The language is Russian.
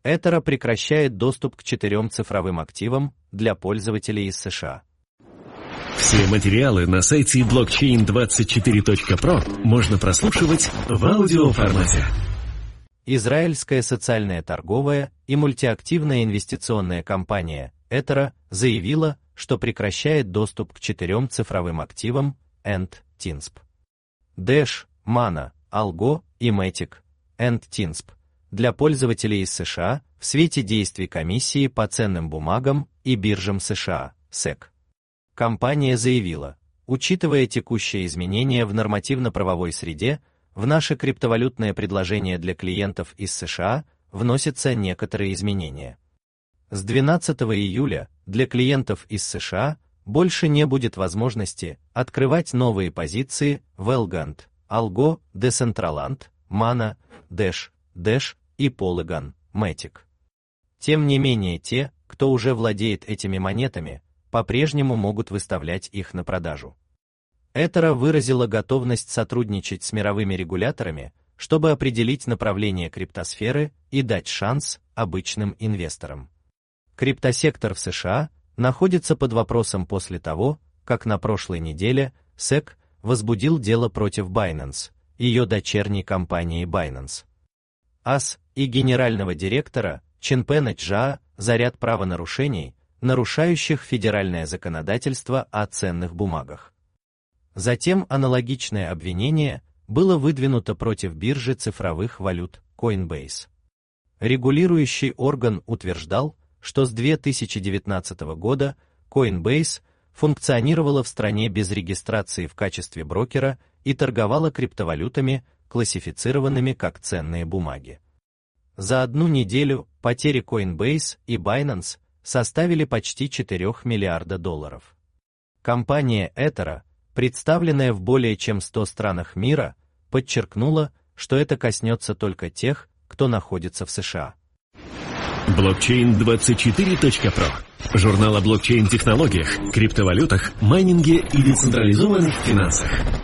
Ether прекращает доступ к 4 цифровым активам для пользователей из США. Все материалы на сайте blockchain24.pro можно прослушивать в аудиоформате. Израильская социальная торговая и мультиактивная инвестиционная компания Ether заявила, что прекращает доступ к 4 цифровым активам Tinsp. Dash, Mana, Algo и Matic, Tinsp для пользователей из США в свете действий Комиссии по ценным бумагам и биржам США, SEC. Компания заявила, учитывая текущие изменения в нормативно-правовой среде, в наше криптовалютное предложение для клиентов из США вносятся некоторые изменения. С 12 июля для клиентов из США больше не будет возможности открывать новые позиции в Elgant, Algo, Decentraland, Mana, Dash и Polygon, Matic. Тем не менее те, кто уже владеет этими монетами, по-прежнему могут выставлять их на продажу. Ether выразила готовность сотрудничать с мировыми регуляторами, чтобы определить направление криптосферы и дать шанс обычным инвесторам. Криптосектор в США находится под вопросом после того, как на прошлой неделе SEC возбудил дело против Binance, ее дочерней компании Binance AS и генерального директора Чинпена Чжао за ряд правонарушений, нарушающих федеральное законодательство о ценных бумагах. Затем аналогичное обвинение было выдвинуто против биржи цифровых валют Coinbase. Регулирующий орган утверждал, что с 2019 года Coinbase функционировала в стране без регистрации в качестве брокера и торговала криптовалютами, классифицированными как ценные бумаги. За одну неделю потери Coinbase и Binance составили почти $4 миллиарда. Компания Ether, представленная в более чем 100 странах мира, подчеркнула, что это коснется только тех, кто находится в США. Blockchain24.pro. Журнал о блокчейн-технологиях, криптовалютах, майнинге и децентрализованных финансах.